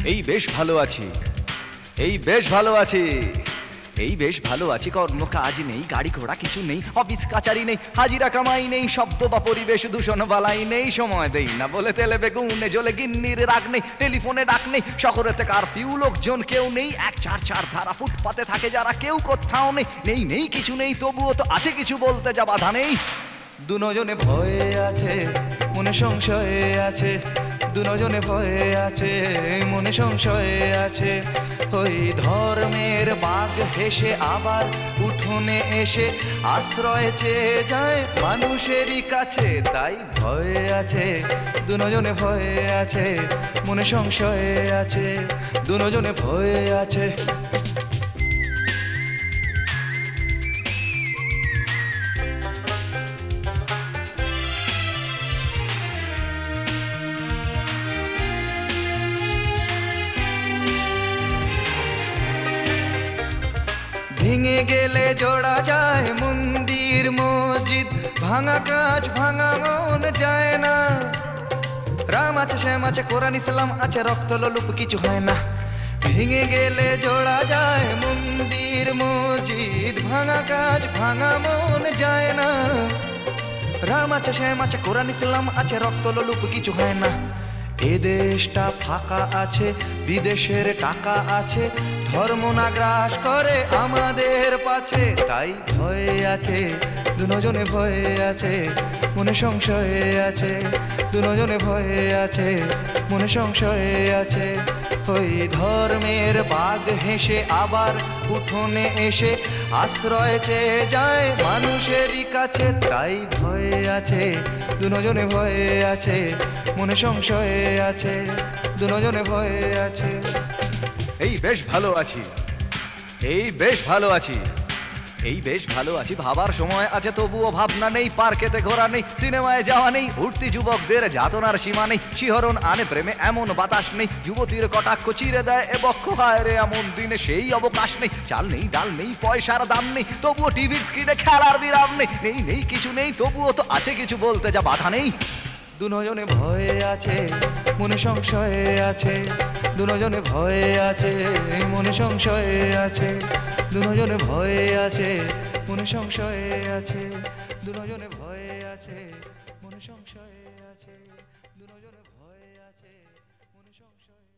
এই বেশ ভালো আছি, এই বেশ ভালো আছি, এই বেশ ভালো আছি। কর্ম কাজ নেই, গাড়ি ঘোড়া কিছু নেই, অফিস কাচারি নেই, হাজিরা কামাই নেই, শব্দ বা পরিবেশ দূষণ বালাই নেই। সময় দেই না বলে তেলে বেগুনে জ্বলে গিন্নির রাগ নেই, টেলিফোনে ডাক নেই, শহরেতে কারফিউ লোকজন কেউ নেই। 1-4-4 ধারা ফুটপাতে থাকে যারা, কেউ কোথাও নেই। নেই নেই কিছু নেই, তবুও তো আছে কিছু, বলতে যা বাধা নেই। দুজনে ভয়ে আছে, মনে সংশয়ে আছে। দুজনে ভয়ে আছে, মনে সংশয়ে আছে। ওই ধর্মের বাঘ হেসে আবার উঠোনে এসে আশ্রয় চেয়ে যায় মানুষেরই কাছে। তাই ভয়ে আছে, দুজনে ভয়ে আছে, মনে সংশয়ে আছে। দুজনে ভয়ে আছে। ভেঙে গেলে জোড়া যায় মন্দির মসজিদ, ভাঙা কাজ ভাঙা মন যায় না। রাম আছে, শ্যাম আছে, কোরআন ইসলাম আছে, রক্ত লোলুপ কিছু হয় না। ভেঙে গেলে জোড়া যায় মন্দির মসজিদ, ভাঙা কাজ ভাঙা মন যায় না। রাম আছে, শ্যাম আছে, কোরআন ইসলাম আছে, রক্ত লোলুপ কিছু হয় না। এ দেশটা ফাঁকা আছে, বিদেশের টাকা আছে, ধর্ম না গ্রাস করে আমাদের পাছে। তাই ভয়ে আছে, দুজনে ভয়ে আছে, মনে সংশয়ে আছে। দুজনে ভয়ে আছে, মনে সংশয়ে আছে। ওই ধর্মের বাঘ হেসে আবার উঠোনে এসে আশ্রয় চেয়ে যায় মানুষেরই কাছে। তাই ভয়ে আছে, দুজনে ভয়ে আছে, মনে সংশয়ে আছে। দুজনে ভয়ে আছে। এই বেশ ভালো আছি, এই বেশ ভালো আছি, এই বেশ ভালো আছি। ভাবার সময় আছে তবুও ভাবনা নেই, পার্কেতে ঘোরা নেই, সিনেমায় যাওয়া নেই, উঠতি যুবকদের যাতনার সীমা নেই। শিহরণ আনে প্রেমে এমন বাতাস নেই, যুবতীর কটাক্ষ চিরে দেয় এ বক্ষ। হায় রে এমন দিনে সেই অবকাশ নেই, চাল নেই ডাল নেই, পয়সার দাম নেই, তবুও টিভির স্ক্রিনে খেলার বিরাম নেই। নেই নেই কিছু নেই, তবুও তো আছে কিছু, বলতে যা বাধা নেই। দুজনে ভয়ে আছে, মনে সংশয়ে আছে। দুজনে ভয়ে আছে, মনে সংশয়ে আছে। দুজনে ভয়ে আছে, মনে সংশয়ে আছে। দুজনে ভয়ে আছে, মনে সংশয়ে আছে। দুজনে ভয়ে আছে, মনে সংশয়ে